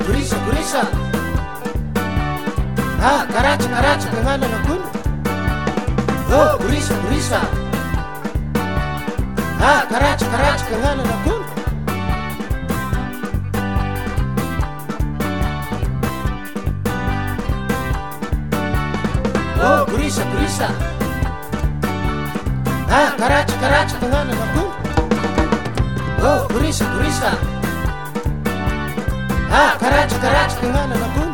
gurisa karacha kangana na kun gurisa karacha kangana na kun gurisa karacha kangana na kun gurisa karacha kangana na kun